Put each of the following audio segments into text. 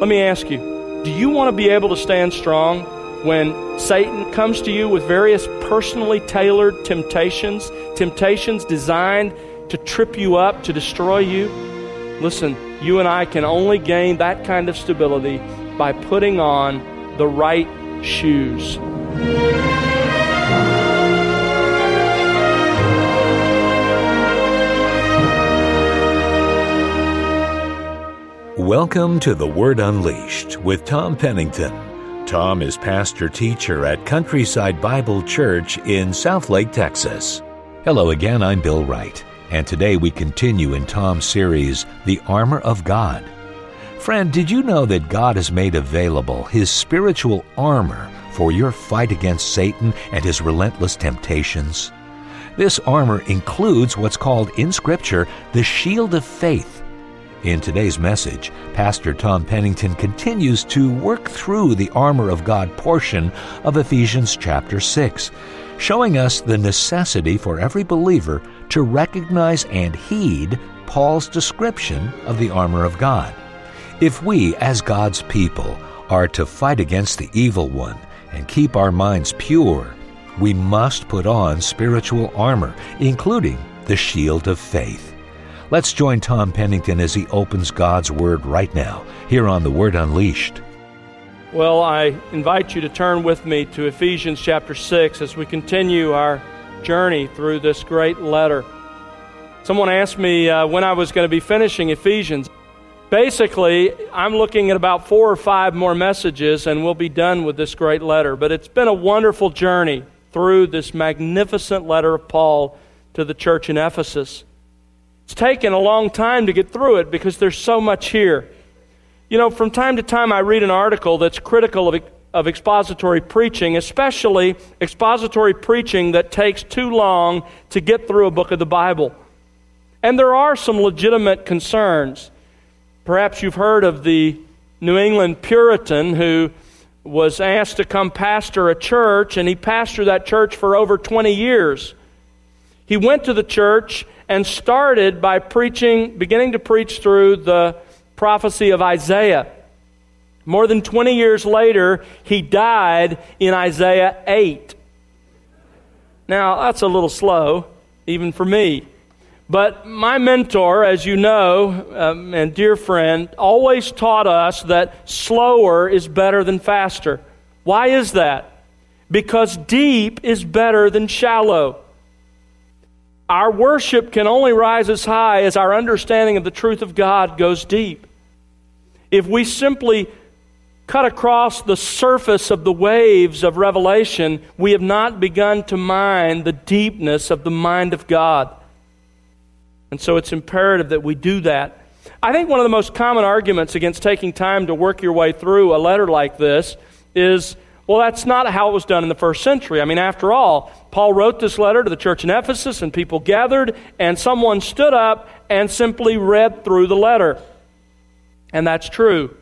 Let me ask you, do you want to be able to stand strong when Satan comes to you with various personally tailored temptations designed to trip you up, to destroy you? Listen, you and I can only gain that kind of stability by putting on the right shoes. Welcome to The Word Unleashed with Tom Pennington. Tom is pastor-teacher at Countryside Bible Church in Southlake, Texas. Hello again, I'm Bill Wright, and today we continue in Tom's series, The Armor of God. Friend, did you know that God has made available His spiritual armor for your fight against Satan and his relentless temptations? This armor includes what's called in Scripture the shield of faith. In today's message, Pastor Tom Pennington continues to work through the armor of God portion of Ephesians chapter 6, showing us the necessity for every believer to recognize and heed Paul's description of the armor of God. If we, as God's people, are to fight against the evil one and keep our minds pure, we must put on spiritual armor, including the shield of faith. Let's join Tom Pennington as he opens God's Word right now, here on The Word Unleashed. Well, I invite you to turn with me to Ephesians chapter 6 as we continue our journey through this great letter. Someone asked me when I was going to be finishing Ephesians. Basically, I'm looking at about 4 or 5 more messages and we'll be done with this great letter. But it's been a wonderful journey through this magnificent letter of Paul to the church in Ephesus. It's taken a long time to get through it because there's so much here. You know, from time to time I read an article that's critical of expository preaching, especially expository preaching that takes too long to get through a book of the Bible. And there are some legitimate concerns. Perhaps you've heard of the New England Puritan who was asked to come pastor a church, and he pastored that church for over 20 years. He went to the church and started by beginning to preach through the prophecy of Isaiah. More than 20 years later, he died in Isaiah 8. Now, that's a little slow, even for me. But my mentor, as you know, and dear friend, always taught us that slower is better than faster. Why is that? Because deep is better than shallow. Our worship can only rise as high as our understanding of the truth of God goes deep. If we simply cut across the surface of the waves of revelation, we have not begun to mine the deepness of the mind of God. And so it's imperative that we do that. I think one of the most common arguments against taking time to work your way through a letter like this is, well, that's not how it was done in the first century. I mean, after all, Paul wrote this letter to the church in Ephesus, and people gathered, and someone stood up and simply read through the letter. And that's true.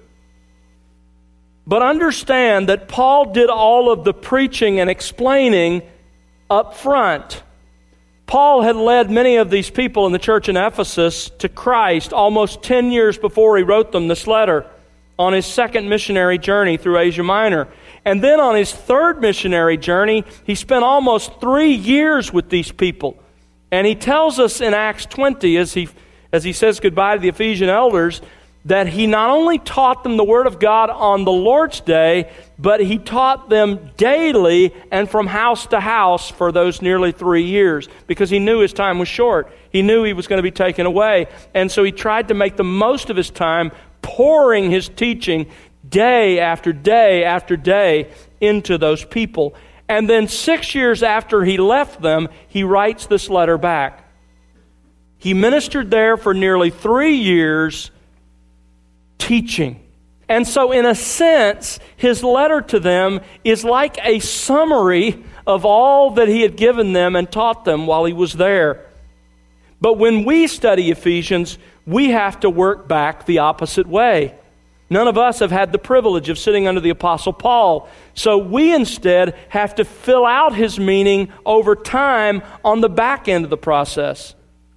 But understand that Paul did all of the preaching and explaining up front. Paul had led many of these people in the church in Ephesus to Christ almost 10 years before he wrote them this letter on his second missionary journey through Asia Minor. And then on his third missionary journey, he spent almost 3 years with these people. And he tells us in Acts 20, as he says goodbye to the Ephesian elders, that he not only taught them the Word of God on the Lord's Day, but he taught them daily and from house to house for those nearly 3 years, because he knew his time was short. He knew he was going to be taken away. And so he tried to make the most of his time, pouring his teaching day after day after day into those people. And then 6 years after he left them, he writes this letter back. He ministered there for nearly 3 years teaching. And so in a sense, his letter to them is like a summary of all that he had given them and taught them while he was there. But when we study Ephesians, we have to work back the opposite way. None of us have had the privilege of sitting under the Apostle Paul. So we instead have to fill out his meaning over time on the back end of the process.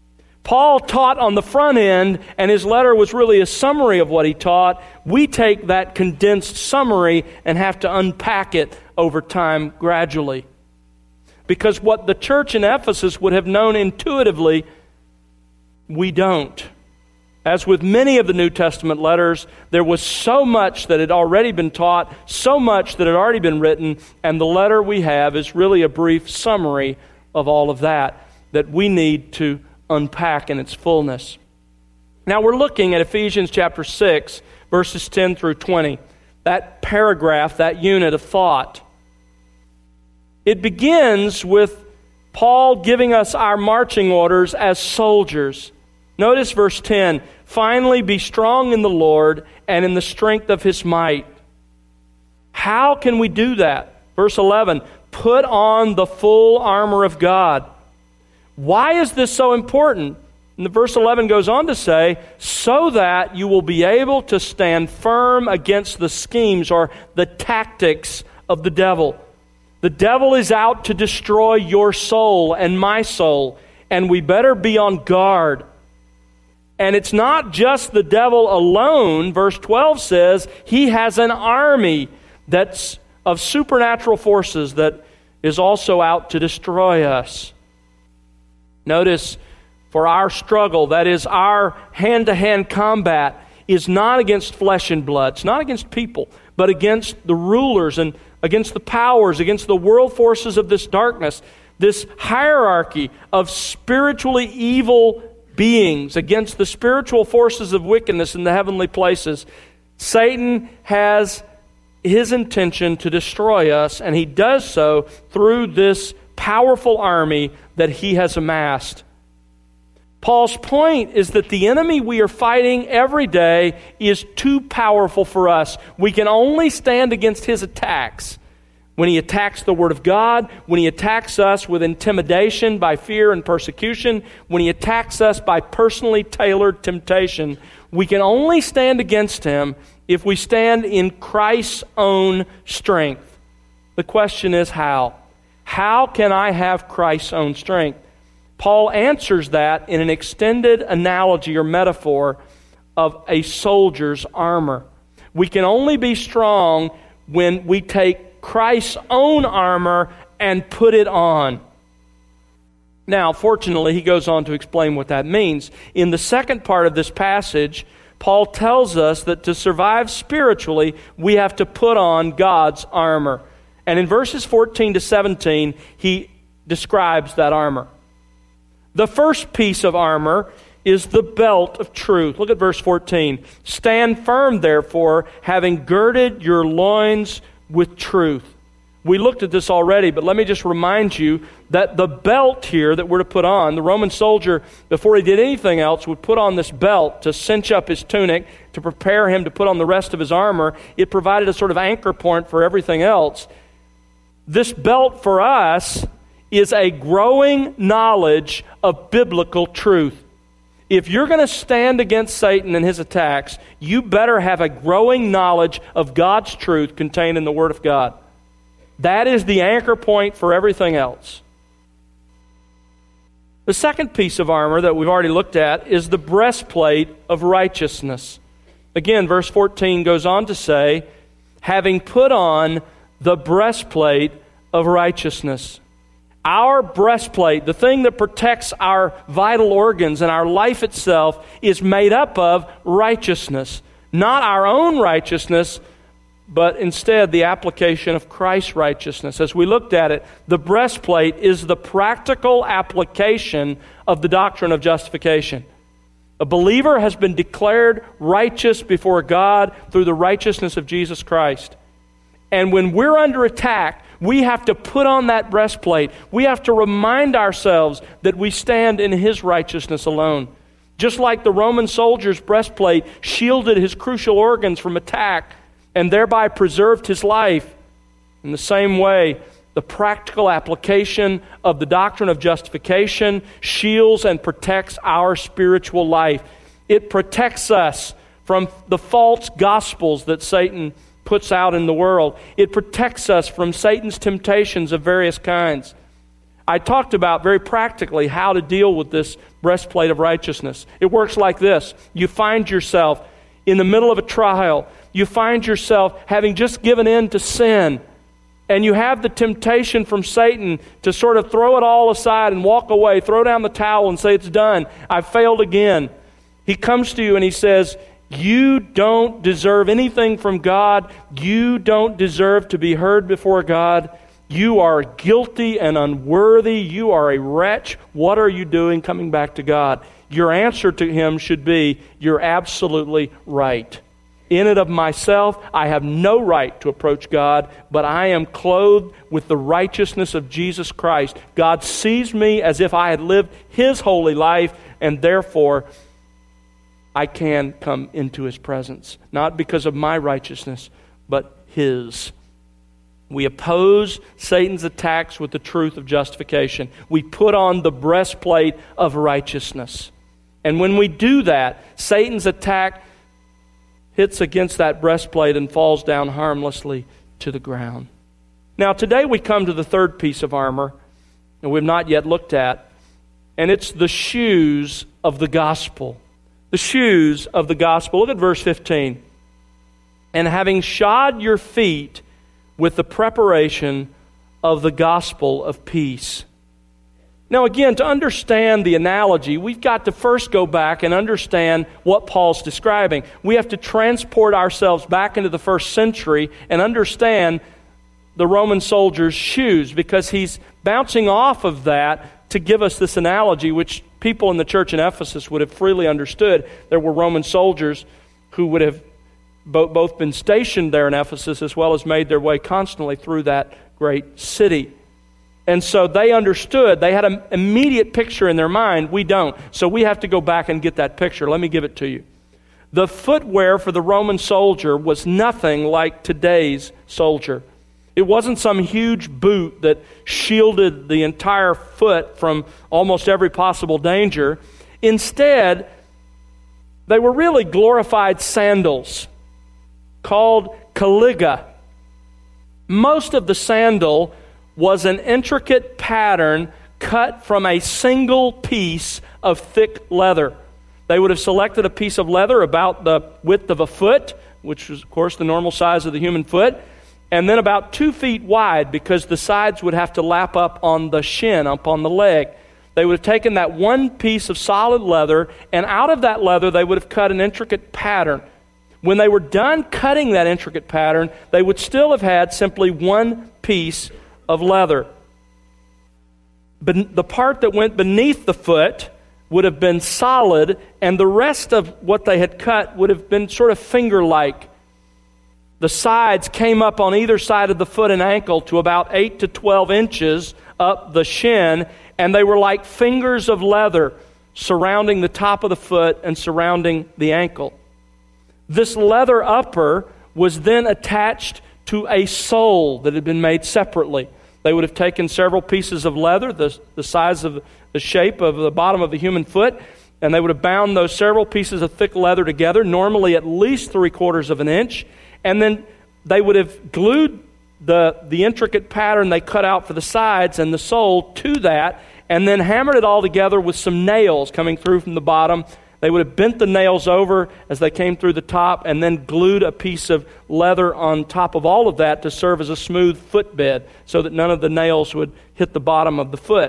Paul taught on the front end, and his letter was really a summary of what he taught. We take that condensed summary and have to unpack it over time gradually. Because what the church in Ephesus would have known intuitively, we don't. As with many of the New Testament letters, there was so much that had already been taught, so much that had already been written, and the letter we have is really a brief summary of all of that we need to unpack in its fullness. Now we're looking at Ephesians chapter 6, verses 10 through 20. That paragraph, that unit of thought. It begins with Paul giving us our marching orders as soldiers. Notice verse 10, "Finally be strong in the Lord and in the strength of His might." How can we do that? Verse 11, "Put on the full armor of God." Why is this so important? And the verse 11 goes on to say, "So that you will be able to stand firm against the schemes," or the tactics, "of the devil." The devil is out to destroy your soul and my soul, and we better be on guard. And it's not just the devil alone. Verse 12 says he has an army that's of supernatural forces that is also out to destroy us. Notice, for our struggle, that is our hand-to-hand combat, is not against flesh and blood. It's not against people, but against the rulers and against the powers, against the world forces of this darkness, this hierarchy of spiritually evil beings, against the spiritual forces of wickedness in the heavenly places. Satan has his intention to destroy us, and he does so through this powerful army that he has amassed. Paul's point is that the enemy we are fighting every day is too powerful for us. We can only stand against his attacks. When he attacks the Word of God, when he attacks us with intimidation by fear and persecution, when he attacks us by personally tailored temptation, we can only stand against him if we stand in Christ's own strength. The question is how? How can I have Christ's own strength? Paul answers that in an extended analogy or metaphor of a soldier's armor. We can only be strong when we take Christ's own armor and put it on. Now, fortunately, he goes on to explain what that means. In the second part of this passage, Paul tells us that to survive spiritually, we have to put on God's armor. And in verses 14 to 17, he describes that armor. The first piece of armor is the belt of truth. Look at verse 14. "Stand firm, therefore, having girded your loins with truth." We looked at this already, but let me just remind you that the belt here that we're to put on, the Roman soldier, before he did anything else, would put on this belt to cinch up his tunic, to prepare him to put on the rest of his armor. It provided a sort of anchor point for everything else. This belt for us is a growing knowledge of biblical truth. If you're going to stand against Satan and his attacks, you better have a growing knowledge of God's truth contained in the Word of God. That is the anchor point for everything else. The second piece of armor that we've already looked at is the breastplate of righteousness. Again, verse 14 goes on to say, "Having put on the breastplate of righteousness." Our breastplate, the thing that protects our vital organs and our life itself, is made up of righteousness. Not our own righteousness, but instead the application of Christ's righteousness. As we looked at it, the breastplate is the practical application of the doctrine of justification. A believer has been declared righteous before God through the righteousness of Jesus Christ. And when we're under attack, we have to put on that breastplate. We have to remind ourselves that we stand in His righteousness alone. Just like the Roman soldier's breastplate shielded his crucial organs from attack and thereby preserved his life, in the same way, the practical application of the doctrine of justification shields and protects our spiritual life. It protects us from the false gospels that Satan puts out in the world. It protects us from Satan's temptations of various kinds. I talked about very practically how to deal with this breastplate of righteousness. It works like this. You find yourself in the middle of a trial. You find yourself having just given in to sin, and you have the temptation from Satan to sort of throw it all aside and walk away, throw down the towel and say, it's done. I've failed again. He comes to you and he says, you don't deserve anything from God. You don't deserve to be heard before God. You are guilty and unworthy. You are a wretch. What are you doing coming back to God? Your answer to him should be, you're absolutely right. In and of myself, I have no right to approach God, but I am clothed with the righteousness of Jesus Christ. God sees me as if I had lived His holy life, and therefore I can come into His presence. Not because of my righteousness, but His. We oppose Satan's attacks with the truth of justification. We put on the breastplate of righteousness. And when we do that, Satan's attack hits against that breastplate and falls down harmlessly to the ground. Now, today we come to the third piece of armor that we've not yet looked at, and it's the shoes of the gospel. The shoes of the gospel. Look at verse 15. And having shod your feet with the preparation of the gospel of peace. Now again, to understand the analogy, we've got to first go back and understand what Paul's describing. We have to transport ourselves back into the first century and understand the Roman soldier's shoes, because he's bouncing off of that to give us this analogy, which people in the church in Ephesus would have freely understood. There were Roman soldiers who would have both been stationed there in Ephesus as well as made their way constantly through that great city. And so they understood. They had an immediate picture in their mind. We don't. So we have to go back and get that picture. Let me give it to you. The footwear for the Roman soldier was nothing like today's soldier. It wasn't some huge boot that shielded the entire foot from almost every possible danger. Instead, they were really glorified sandals called caliga. Most of the sandal was an intricate pattern cut from a single piece of thick leather. They would have selected a piece of leather about the width of a foot, which was, of course, the normal size of the human foot, and then about 2 feet wide, because the sides would have to lap up on the shin, up on the leg. They would have taken that one piece of solid leather, and out of that leather they would have cut an intricate pattern. When they were done cutting that intricate pattern, they would still have had simply one piece of leather. But the part that went beneath the foot would have been solid, and the rest of what they had cut would have been sort of finger-like. The sides came up on either side of the foot and ankle to about 8 to 12 inches up the shin, and they were like fingers of leather surrounding the top of the foot and surrounding the ankle. This leather upper was then attached to a sole that had been made separately. They would have taken several pieces of leather, the size of the shape of the bottom of the human foot, and they would have bound those several pieces of thick leather together, normally at least 3/4 of an inch, and then they would have glued the intricate pattern they cut out for the sides and the sole to that, and then hammered it all together with some nails coming through from the bottom. They would have bent the nails over as they came through the top, and then glued a piece of leather on top of all of that to serve as a smooth footbed so that none of the nails would hit the bottom of the foot.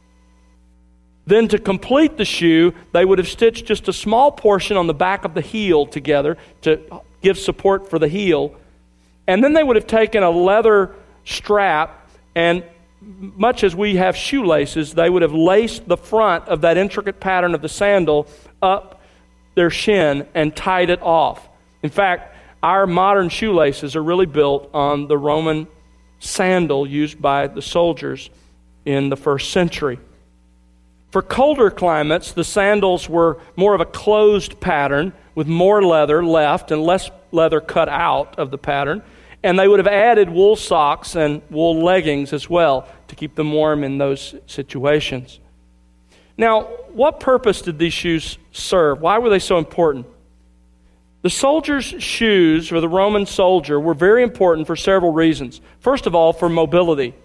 Then to complete the shoe, they would have stitched just a small portion on the back of the heel together to give support for the heel. And then they would have taken a leather strap, and much as we have shoelaces, they would have laced the front of that intricate pattern of the sandal up their shin and tied it off. In fact, our modern shoelaces are really built on the Roman sandal used by the soldiers in the first century. For colder climates, the sandals were more of a closed pattern with more leather left and less leather cut out of the pattern. And they would have added wool socks and wool leggings as well to keep them warm in those situations. Now, what purpose did these shoes serve? Why were they so important? The soldier's shoes, for the Roman soldier, were very important for several reasons. First of all, for mobility.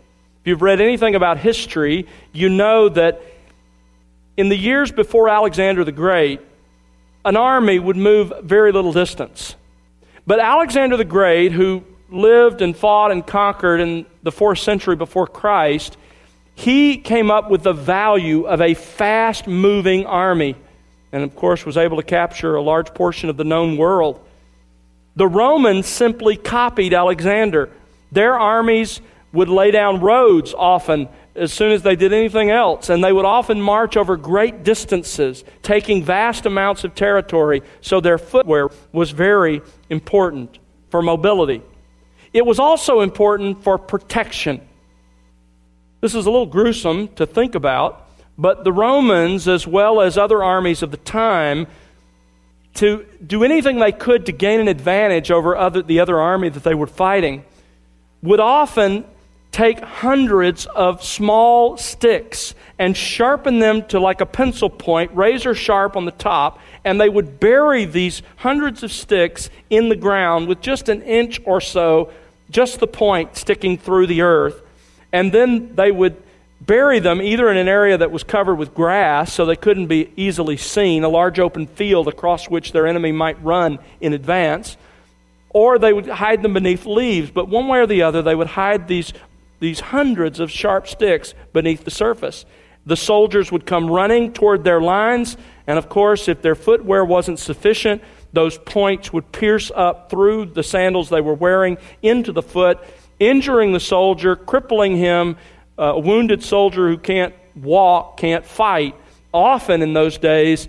If you've read anything about history, you know that in the years before Alexander the Great, an army would move very little distance. But Alexander the Great, who lived and fought and conquered in the 4th century before Christ, he came up with the value of a fast-moving army, and of course was able to capture a large portion of the known world. The Romans simply copied Alexander. Their armies would lay down roads often as soon as they did anything else, and they would often march over great distances, taking vast amounts of territory, so their footwear was very important for mobility. It was also important for protection. This is a little gruesome to think about, but the Romans, as well as other armies of the time, to do anything they could to gain an advantage over the other army that they were fighting, would often take hundreds of small sticks and sharpen them to like a pencil point, razor sharp on the top, and they would bury these hundreds of sticks in the ground with just an inch or so, just the point sticking through the earth. And then they would bury them either in an area that was covered with grass so they couldn't be easily seen, a large open field across which their enemy might run in advance, or they would hide them beneath leaves. But one way or the other, they would hide these hundreds of sharp sticks beneath the surface. The soldiers would come running toward their lines, and of course, if their footwear wasn't sufficient, those points would pierce up through the sandals they were wearing into the foot, injuring the soldier, crippling him. A wounded soldier who can't walk, can't fight. Often in those days,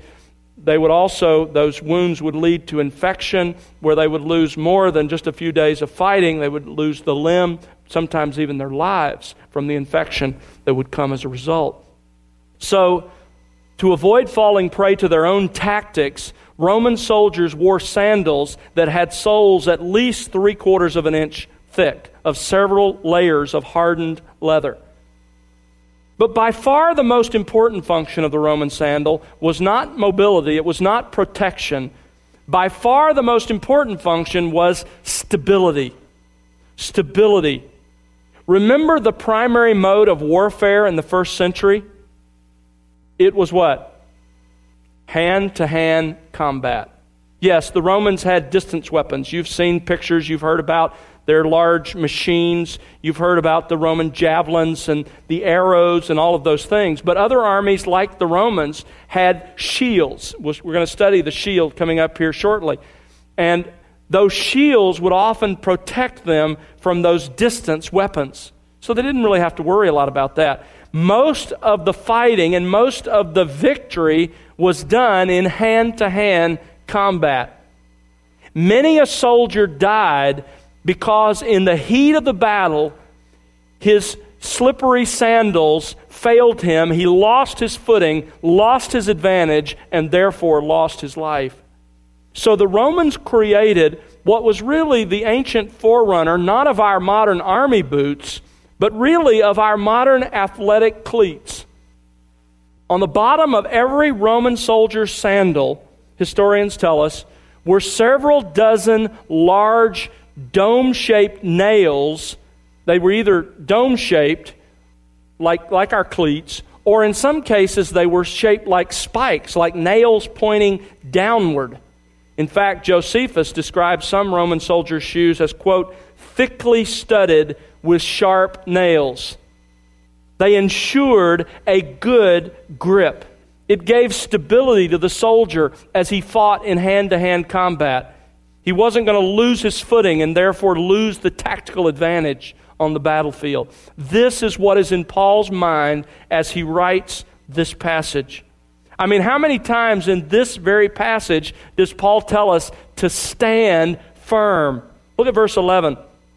those wounds would lead to infection, where they would lose more than just a few days of fighting. They would lose the limb, sometimes even their lives, from the infection that would come as a result. So, to avoid falling prey to their own tactics, Roman soldiers wore sandals that had soles at least 3/4 of an inch thick, of several layers of hardened leather. But by far the most important function of the Roman sandal was not mobility, it was not protection. By far the most important function was stability. Stability. Remember the primary mode of warfare in the 1st century? It was what? Hand-to-hand combat. Yes, the Romans had distance weapons. You've seen pictures, you've heard about their large machines. You've heard about the Roman javelins and the arrows and all of those things. But other armies like the Romans had shields. We're going to study the shield coming up here shortly. And those shields would often protect them from those distance weapons. So they didn't really have to worry a lot about that. Most of the fighting and most of the victory was done in hand-to-hand combat. Many a soldier died because in the heat of the battle, his slippery sandals failed him. He lost his footing, lost his advantage, and therefore lost his life. So the Romans created what was really the ancient forerunner, not of our modern army boots, but really of our modern athletic cleats. On the bottom of every Roman soldier's sandal, historians tell us, were several dozen large dome-shaped nails. They were either dome-shaped, like our cleats, or in some cases they were shaped like spikes, like nails pointing downward. In fact, Josephus describes some Roman soldiers' shoes as, quote, thickly studded with sharp nails. They ensured a good grip. It gave stability to the soldier as he fought in hand-to-hand combat. He wasn't going to lose his footing and therefore lose the tactical advantage on the battlefield. This is what is in Paul's mind as he writes this passage. I mean, how many times in this very passage does Paul tell us to stand firm? Look at verse 11.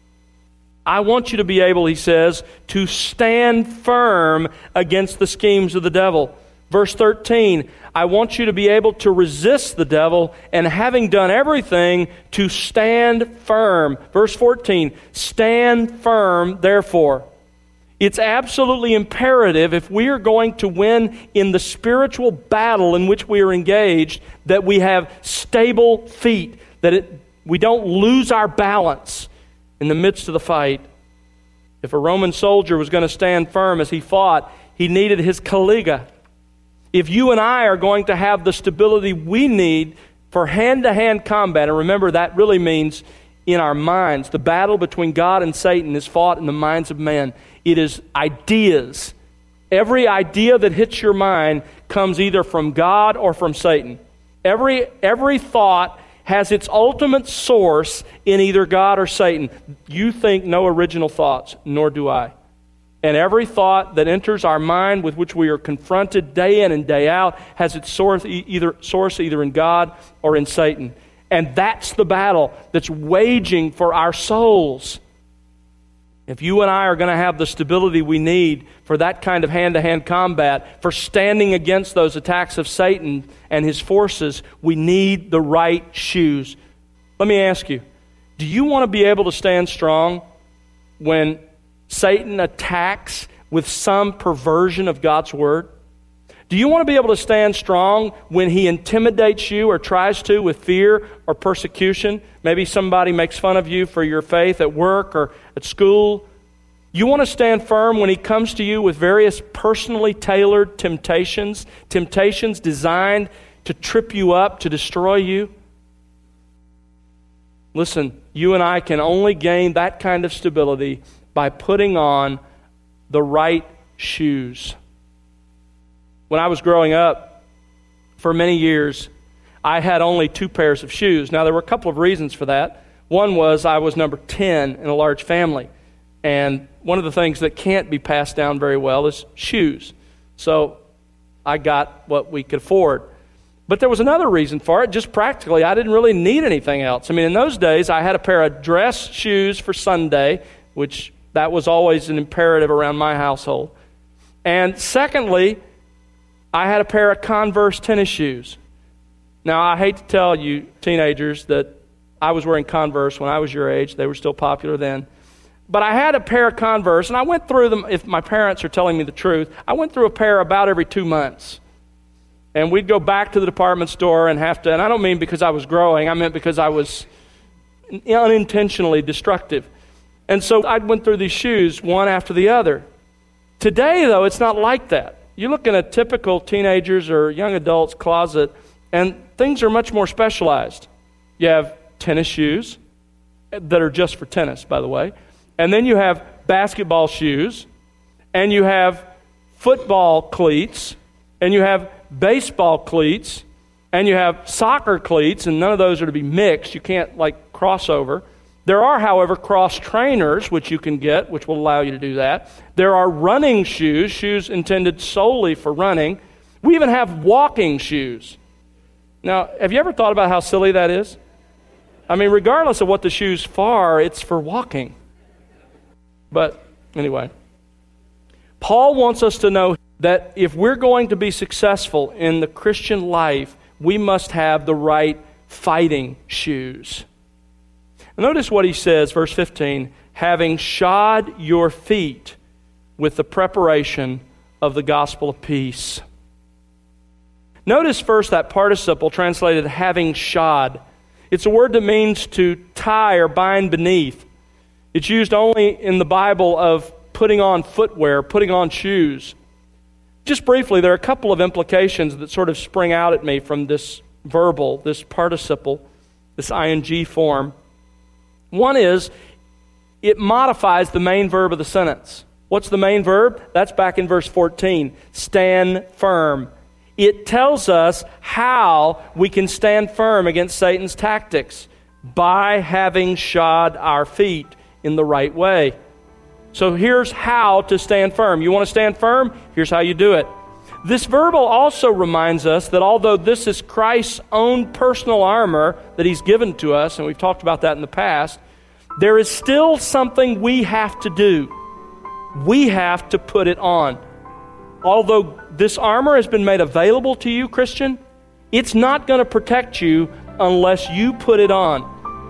I want you to be able, he says, to stand firm against the schemes of the devil. Verse 13, I want you to be able to resist the devil, and having done everything, to stand firm. Verse 14, stand firm, therefore. It's absolutely imperative, if we are going to win in the spiritual battle in which we are engaged, that we have stable feet, that we don't lose our balance in the midst of the fight. If a Roman soldier was going to stand firm as he fought, he needed his caliga. If you and I are going to have the stability we need for hand-to-hand combat, and remember that really means in our minds. The battle between God and Satan is fought in the minds of men. It is ideas. Every idea that hits your mind comes either from God or from Satan. Every thought has its ultimate source in either God or Satan. You think no original thoughts, nor do I. And every thought that enters our mind with which we are confronted day in and day out has its source either in God or in Satan. And that's the battle that's waging for our souls. If you and I are going to have the stability we need for that kind of hand-to-hand combat, for standing against those attacks of Satan and his forces, we need the right shoes. Let me ask you, do you want to be able to stand strong when Satan attacks with some perversion of God's Word? Do you want to be able to stand strong when he intimidates you or tries to with fear or persecution? Maybe somebody makes fun of you for your faith at work or at school. You want to stand firm when he comes to you with various personally tailored temptations designed to trip you up, to destroy you? Listen, you and I can only gain that kind of stability by putting on the right shoes. When I was growing up, for many years, I had only 2 pairs of shoes. Now, there were a couple of reasons for that. One was I was number 10 in a large family. And one of the things that can't be passed down very well is shoes. So I got what we could afford. But there was another reason for it. Just practically, I didn't really need anything else. I mean, in those days, I had a pair of dress shoes for Sunday, which that was always an imperative around my household. And secondly, I had a pair of Converse tennis shoes. Now, I hate to tell you teenagers that I was wearing Converse when I was your age. They were still popular then. But I had a pair of Converse, and I went through them, if my parents are telling me the truth, I went through a pair about every 2 months. And we'd go back to the department store and have to, and I don't mean because I was growing, I meant because I was unintentionally destructive. And so I went through these shoes one after the other. Today, though, it's not like that. You look in a typical teenager's or young adult's closet, and things are much more specialized. You have tennis shoes that are just for tennis, by the way. And then you have basketball shoes, and you have football cleats, and you have baseball cleats, and you have soccer cleats, and none of those are to be mixed. You can't, cross over. There are, however, cross trainers, which you can get, which will allow you to do that. There are running shoes intended solely for running. We even have walking shoes. Now, have you ever thought about how silly that is? I mean, regardless of what the shoe's for, it's for walking. But anyway, Paul wants us to know that if we're going to be successful in the Christian life, we must have the right fighting shoes. Notice what he says, verse 15, having shod your feet with the preparation of the gospel of peace. Notice first that participle translated having shod. It's a word that means to tie or bind beneath. It's used only in the Bible of putting on footwear, putting on shoes. Just briefly, there are a couple of implications that sort of spring out at me from this verbal, this participle, this ing form. One is, it modifies the main verb of the sentence. What's the main verb? That's back in verse 14. Stand firm. It tells us how we can stand firm against Satan's tactics by having shod our feet in the right way. So here's how to stand firm. You want to stand firm? Here's how you do it. This verbal also reminds us that although this is Christ's own personal armor that He's given to us, and we've talked about that in the past, there is still something we have to do. We have to put it on. Although this armor has been made available to you, Christian, it's not going to protect you unless you put it on.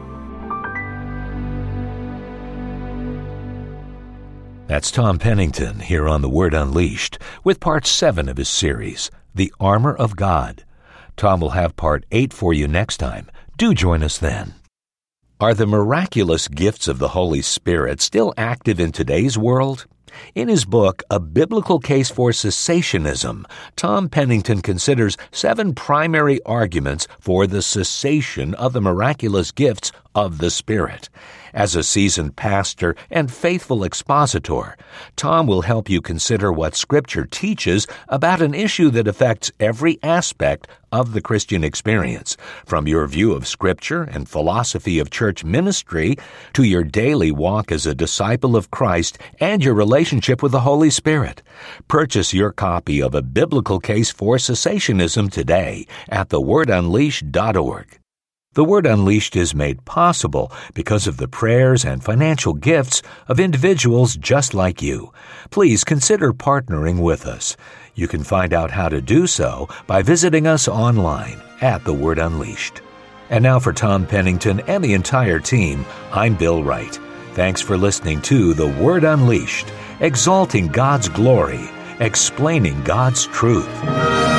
That's Tom Pennington here on The Word Unleashed with Part 7 of his series, The Armor of God. Tom will have Part 8 for you next time. Do join us then. Are the miraculous gifts of the Holy Spirit still active in today's world? In his book, A Biblical Case for Cessationism, Tom Pennington considers 7 primary arguments for the cessation of the miraculous gifts of the Spirit. As a seasoned pastor and faithful expositor, Tom will help you consider what Scripture teaches about an issue that affects every aspect of the Christian experience, from your view of Scripture and philosophy of church ministry to your daily walk as a disciple of Christ and your relationship with the Holy Spirit. Purchase your copy of A Biblical Case for Cessationism today at thewordunleashed.org. The Word Unleashed is made possible because of the prayers and financial gifts of individuals just like you. Please consider partnering with us. You can find out how to do so by visiting us online at The Word Unleashed. And now for Tom Pennington and the entire team, I'm Bill Wright. Thanks for listening to The Word Unleashed, exalting God's glory, explaining God's truth.